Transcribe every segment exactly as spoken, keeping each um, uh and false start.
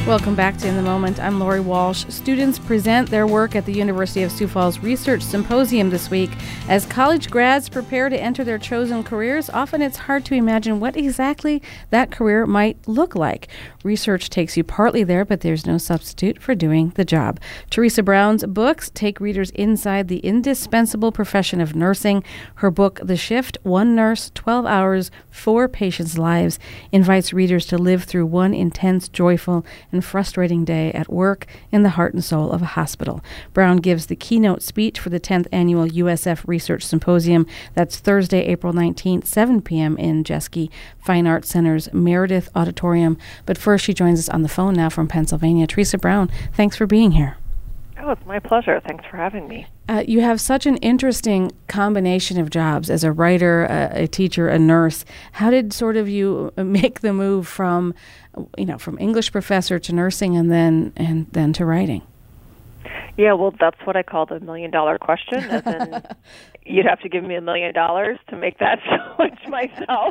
Welcome back to In the Moment. I'm Lori Walsh. Students present their work at the University of Sioux Falls Research Symposium this week. As college grads prepare to enter their chosen careers, often it's hard to imagine what exactly that career might look like. Research takes you partly there, but there's no substitute for doing the job. Teresa Brown's books take readers inside the indispensable profession of nursing. Her book, The Shift, One Nurse, twelve Hours, Four Patients' Lives, invites readers to live through one intense, joyful, and frustrating day at work in the heart and soul of a hospital. Brown gives the keynote speech for the tenth Annual U S F Research Symposium. That's Thursday, April nineteenth, seven p.m. in Jeske Fine Arts Center's Meredith Auditorium. But first, she joins us on the phone now from Pennsylvania. Teresa Brown, thanks for being here. Oh, it's my pleasure. Thanks for having me. Uh, you have such an interesting combination of jobs as a writer, a, a teacher, a nurse. How did sort of you make the move from, you know, from English professor to nursing and then and then to writing? Yeah, well, that's what I call the million dollar question. As in, you'd have to give me a million dollars to make that switch myself.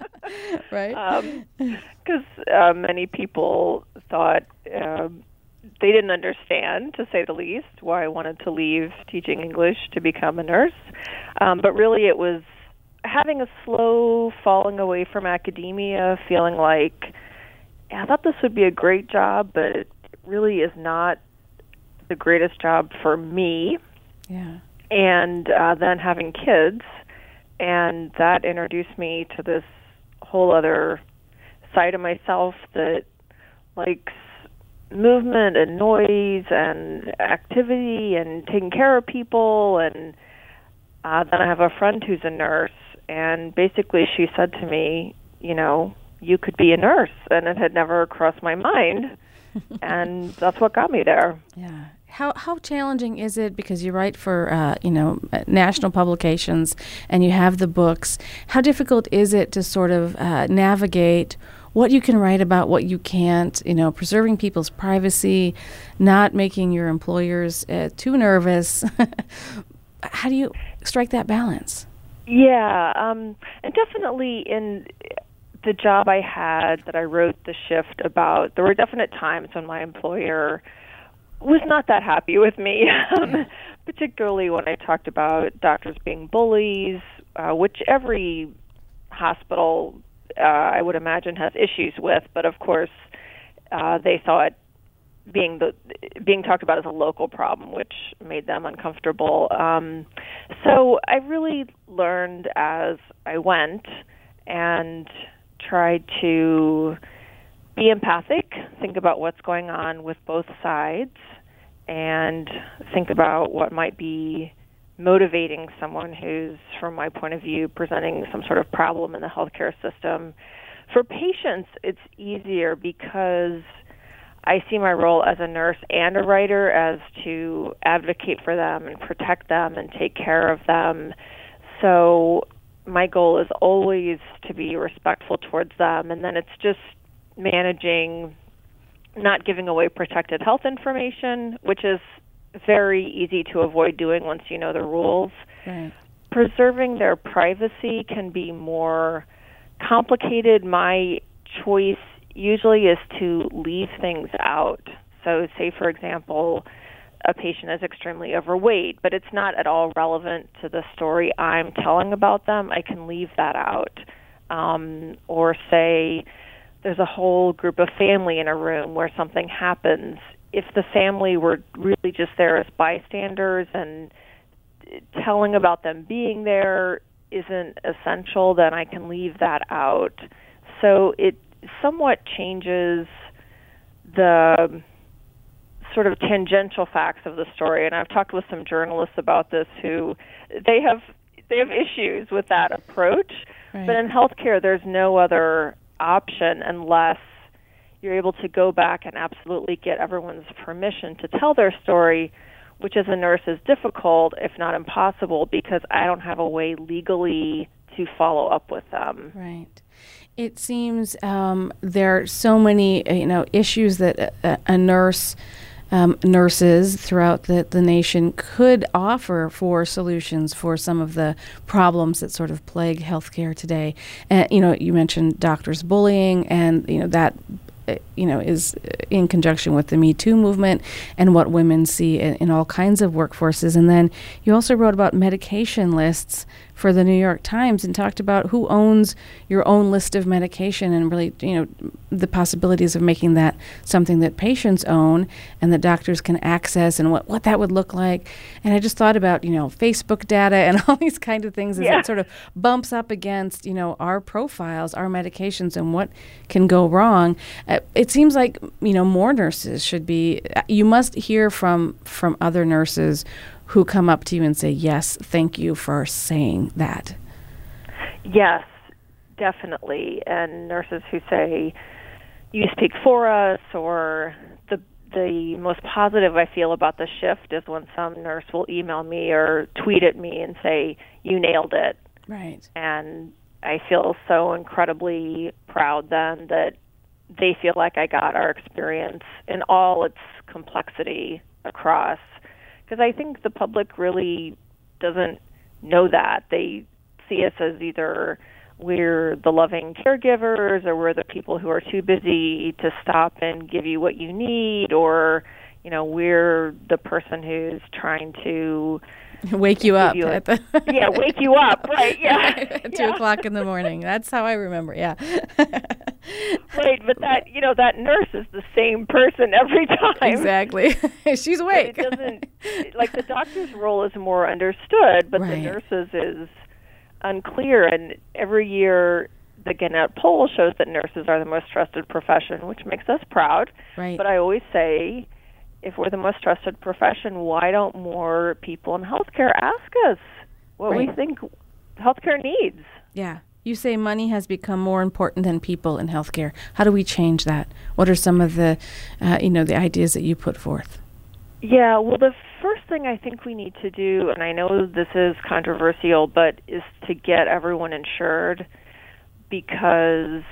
Right. Because um, uh, many people thought. Um, They didn't understand, to say the least, why I wanted to leave teaching English to become a nurse. Um, but really it was having a slow falling away from academia, feeling like, yeah, I thought this would be a great job, but it really is not the greatest job for me. Yeah. And uh, then having kids, and that introduced me to this whole other side of myself that likes movement and noise and activity and taking care of people. And uh, then I have a friend who's a nurse, and basically she said to me, you know, you could be a nurse, and it had never crossed my mind. And that's what got me there. Yeah. How how challenging is it, because you write for, uh, you know, national publications and you have the books, how difficult is it to sort of uh, navigate what you can write about, what you can't, you know, preserving people's privacy, not making your employers uh, too nervous? How do you strike that balance? Yeah, um, and definitely in the job I had that I wrote The Shift about, there were definite times when my employer was not that happy with me, um, particularly when I talked about doctors being bullies, uh, which every hospital Uh, I would imagine has issues with, but of course uh, they saw it being the being talked about as a local problem, which made them uncomfortable. Um, so I really learned as I went and tried to be empathic, think about what's going on with both sides, and think about what might be motivating someone who's, from my point of view, presenting some sort of problem in the healthcare system. For patients, it's easier because I see my role as a nurse and a writer as to advocate for them and protect them and take care of them. So my goal is always to be respectful towards them, and then it's just managing not giving away protected health information, which is very easy to avoid doing once you know the rules. Right. Preserving their privacy can be more complicated. My choice usually is to leave things out. So say, for example, a patient is extremely overweight, but it's not at all relevant to the story I'm telling about them. I can leave that out. Um, or say there's a whole group of family in a room where something happens. If the family were really just there as bystanders and telling about them being there isn't essential, then I can leave that out. So it somewhat changes the sort of tangential facts of the story. And I've talked with some journalists about this who they have they have issues with that approach. Right. But in healthcare, there's no other option unless you're able to go back and absolutely get everyone's permission to tell their story, which as a nurse is difficult, if not impossible, because I don't have a way legally to follow up with them. Right. It seems um, there are so many, you know, issues that a, a nurse, um, nurses throughout the, the nation could offer for solutions for some of the problems that sort of plague healthcare today. And, you know, you mentioned doctors bullying, and, you know, that uh, you know, is in conjunction with the Me Too movement and what women see in, in all kinds of workforces. And then you also wrote about medication lists for the New York Times and talked about who owns your own list of medication and really, you know, the possibilities of making that something that patients own and that doctors can access and what, what that would look like. And I just thought about, you know, Facebook data and all these kind of things as Yeah. it sort of bumps up against, you know, our profiles, our medications, and what can go wrong. Uh, it seems like, you know, more nurses should be, you must hear from, from other nurses who come up to you and say, yes, thank you for saying that. Yes, definitely. And nurses who say, you speak for us, or the the most positive I feel about the shift is when some nurse will email me or tweet at me and say, you nailed it. Right. And I feel so incredibly proud then that they feel like I got our experience in all its complexity across. Because I think the public really doesn't know that. They see us as either we're the loving caregivers or we're the people who are too busy to stop and give you what you need, or, you know, we're the person who's trying to wake you up. you a, at the yeah, wake you up, right, yeah. at two yeah. o'clock in the morning. That's how I remember, yeah. Right, but that, you know, that nurse is the same person every time. Exactly. She's awake. But it doesn't, like, the doctor's role is more understood, but right. the nurse's is unclear. And every year, the Gannett poll shows that nurses are the most trusted profession, which makes us proud. Right. But I always say, if we're the most trusted profession, why don't more people in healthcare ask us what right. we think healthcare needs? Yeah. You say money has become more important than people in healthcare. How do we change that? What are some of the, uh, you know, the ideas that you put forth? Yeah, well, the first thing I think we need to do, and I know this is controversial, but is to get everyone insured, because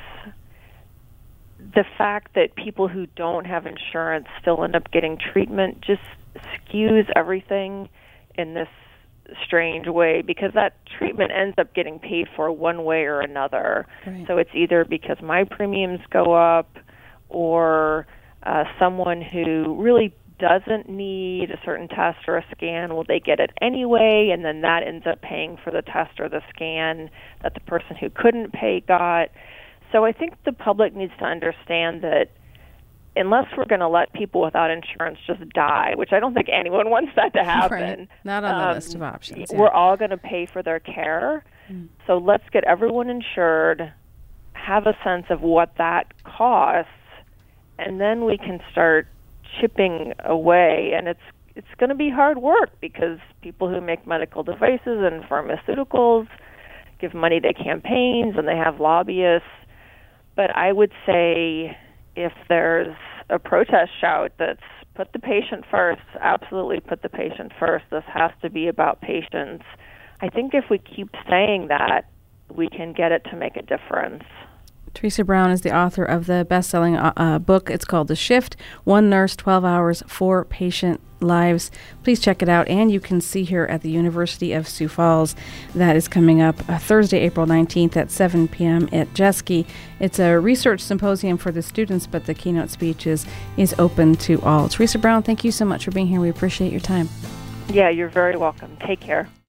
the fact that people who don't have insurance still end up getting treatment just skews everything in this strange way, because that treatment ends up getting paid for one way or another. Right. So it's either because my premiums go up, or uh, someone who really doesn't need a certain test or a scan, will they get it anyway, and then that ends up paying for the test or the scan that the person who couldn't pay got. So I think the public needs to understand that unless we're going to let people without insurance just die, which I don't think anyone wants that to happen. Right. Not on the um, list of options. We're Yeah. all going to pay for their care. Mm. So let's get everyone insured, have a sense of what that costs, and then we can start chipping away. And it's it's going to be hard work, because people who make medical devices and pharmaceuticals give money to campaigns and they have lobbyists. But I would say, if there's a protest shout that's put the patient first, absolutely put the patient first. This has to be about patients. I think if we keep saying that, we can get it to make a difference. Teresa Brown is the author of the best-selling uh, uh, book. It's called The Shift, One Nurse, twelve Hours, Four Patient Lives. Please check it out. And you can see her at the University of Sioux Falls. That is coming up uh, Thursday, April nineteenth at seven p.m. at Jeske. It's a research symposium for the students, but the keynote speech is, is open to all. Teresa Brown, thank you so much for being here. We appreciate your time. Yeah, you're very welcome. Take care.